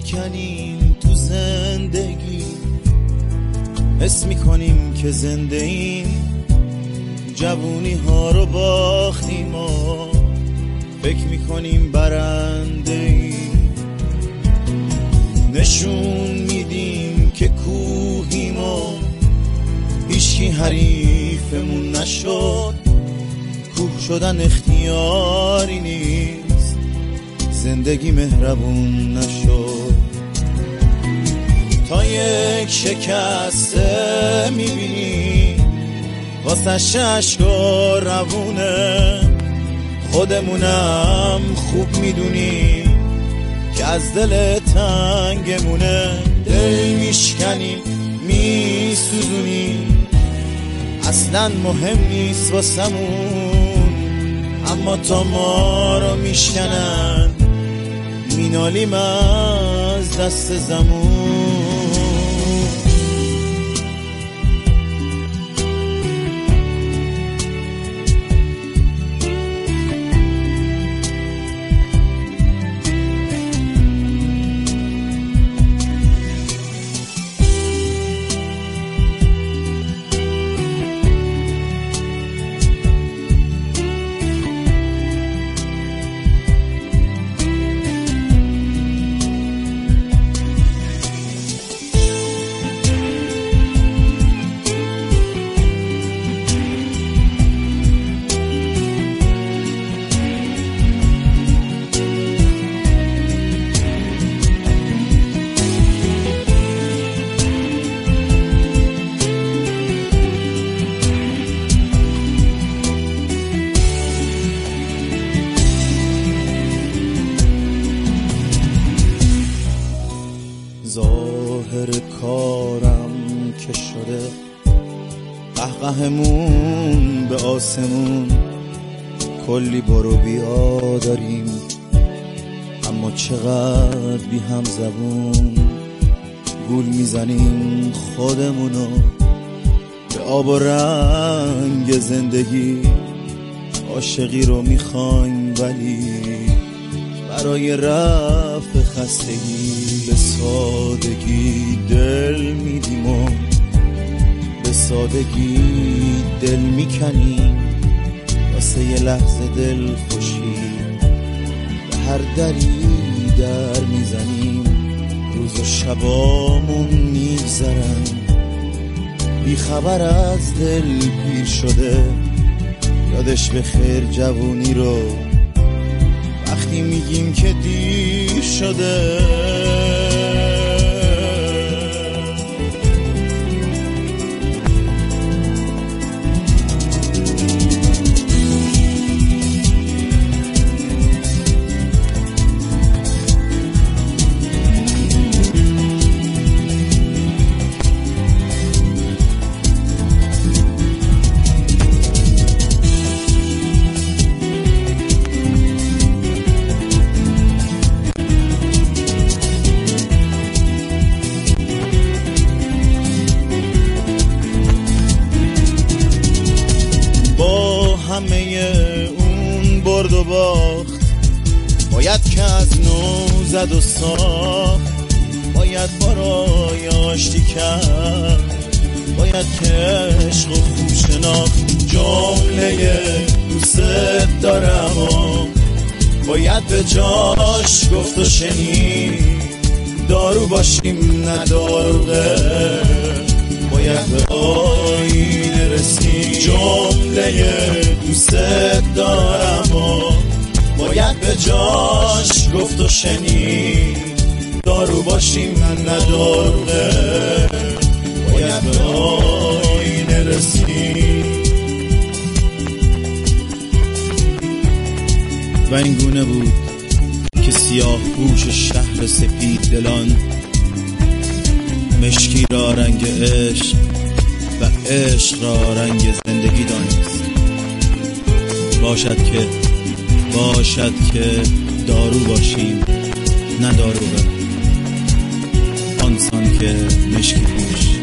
میکنیم تو زندگی، حس میکنیم که زنده ایم، جوونی ها رو باختیم و فکر میکنیم برنده ایم. نشون میدیم که کوهیم و هیچکی حریفمون نشد. کوه شدن اختیاری نیست، زندگی مهربون نشد. تا یک شکسته میبینی واسه اشکا روونه، خودمونم خوب میدونی که از دل تنگمونه. دل میشکنیم میسوزونیم، اصلا مهم نیست واسمون، اما تا ما رو میشکنن مینالیم از دست زمون. ظاهر کارم که شده قهقهمون به آسمون، کلی برو بیا داریم اما چقدر بی هم زبون. گول میزنیم خودمونو به آب و رنگ زندگی، عاشقی رو میخوایم ولی برای رفع خستگی به سادگی دل میدیم و به سادگی دل میکنیم. واسه یه لحظه دل خوشی به هر دری در میزنیم، روز و شبامون میگذرن بی خبر از دل پیر شده. یادش به خیر جوونی رو وقتی میگیم که دیر شده. همه اون برد و باخت باید که از نو زد و ساخت، باید برای آشتی کرد، باید که عشق و خوب شناخت. جمله دوست دارم و باید به جاش گفت و شنید، دارو باشیم نه داروغه، باید به آینه رسید. جمله دوست دارم و باید به جاش گفت و شنید، دارو باشیم من نداروغه، باید به آینه رسید. و این گونه بود که سیاه پوش شهر سپید دلان مشکی را رنگ عشق و عشق را رنگ زندگی دانست. باشد که دارو باشیم نه داروغه، آنسان که مشکی پوش